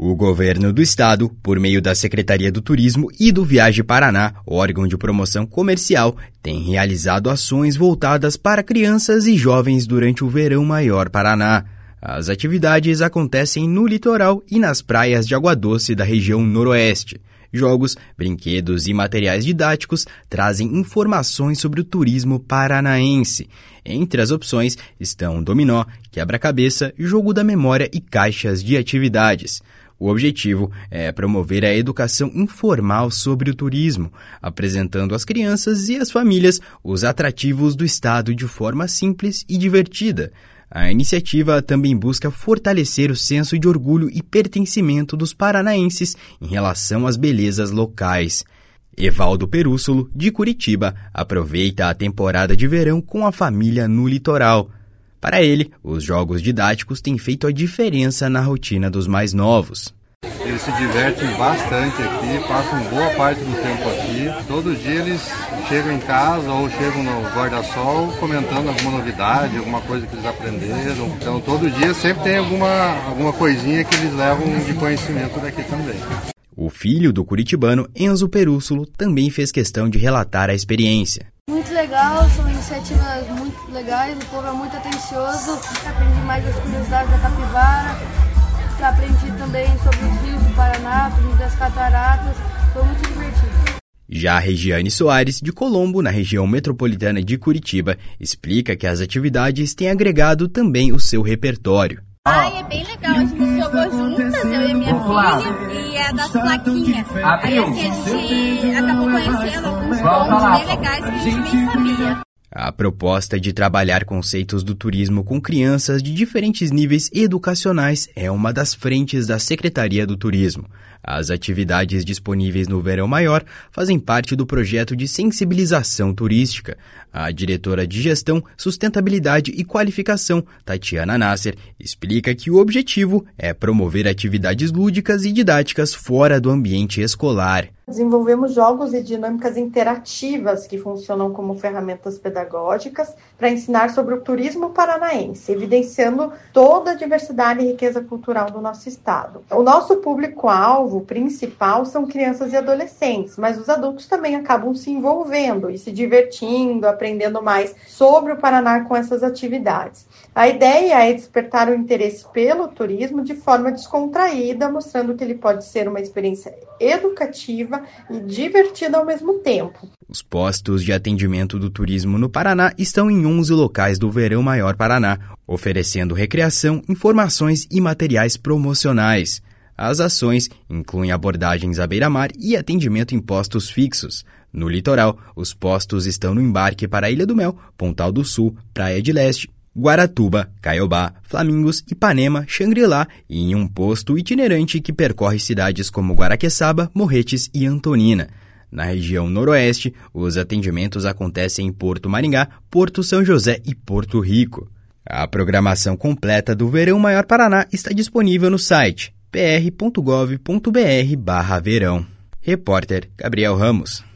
O governo do estado, por meio da Secretaria do Turismo e do Viaje Paraná, órgão de promoção comercial, tem realizado ações voltadas para crianças e jovens durante o Verão Maior Paraná. As atividades acontecem no litoral e nas praias de Água Doce da região noroeste. Jogos, brinquedos e materiais didáticos trazem informações sobre o turismo paranaense. Entre as opções estão dominó, quebra-cabeça, jogo da memória e caixas de atividades. O objetivo é promover a educação informal sobre o turismo, apresentando às crianças e às famílias os atrativos do estado de forma simples e divertida. A iniciativa também busca fortalecer o senso de orgulho e pertencimento dos paranaenses em relação às belezas locais. Evaldo Perússolo, de Curitiba, aproveita a temporada de verão com a família no litoral. Para ele, os jogos didáticos têm feito a diferença na rotina dos mais novos. Eles se divertem bastante aqui, passam boa parte do tempo aqui. Todo dia eles chegam em casa ou chegam no guarda-sol comentando alguma novidade, alguma coisa que eles aprenderam. Então todo dia sempre tem alguma coisinha que eles levam de conhecimento daqui também. O filho do curitibano, Enzo Perússolo, também fez questão de relatar a experiência. Muito legal, são iniciativas muito legais, o povo é muito atencioso, aprendi mais das curiosidades da capivara, aprendi também sobre os rios do Paraná, aprendi das cataratas, foi muito divertido. Já a Regiane Soares, de Colombo, na região metropolitana de Curitiba, explica que as atividades têm agregado também o seu repertório. É bem legal, a gente jogou juntas, eu e a minha filha, e é das plaquinhas. Aí assim, a gente acabou conhecendo alguns pontos bem legais que a gente nem sabia. A proposta de trabalhar conceitos do turismo com crianças de diferentes níveis educacionais é uma das frentes da Secretaria do Turismo. As atividades disponíveis no Verão Maior fazem parte do projeto de sensibilização turística. A diretora de Gestão, Sustentabilidade e Qualificação, Tatiana Nasser, explica que o objetivo é promover atividades lúdicas e didáticas fora do ambiente escolar. Desenvolvemos jogos e dinâmicas interativas que funcionam como ferramentas pedagógicas para ensinar sobre o turismo paranaense, evidenciando toda a diversidade e riqueza cultural do nosso estado. O nosso público-alvo principal são crianças e adolescentes, mas os adultos também acabam se envolvendo e se divertindo, aprendendo mais sobre o Paraná com essas atividades. A ideia é despertar o interesse pelo turismo de forma descontraída, mostrando que ele pode ser uma experiência educativa e divertida ao mesmo tempo. Os postos de atendimento do turismo no Paraná estão em 11 locais do Verão Maior Paraná, oferecendo recreação, informações e materiais promocionais. As ações incluem abordagens à beira-mar e atendimento em postos fixos. No litoral, os postos estão no embarque para a Ilha do Mel, Pontal do Sul, Praia de Leste, Guaratuba, Caiobá, Flamingos, Ipanema, Xangri-Lá e em um posto itinerante que percorre cidades como Guaraqueçaba, Morretes e Antonina. Na região noroeste, os atendimentos acontecem em Porto Maringá, Porto São José e Porto Rico. A programação completa do Verão Maior Paraná está disponível no site pr.gov.br/verão. Repórter Gabriel Ramos.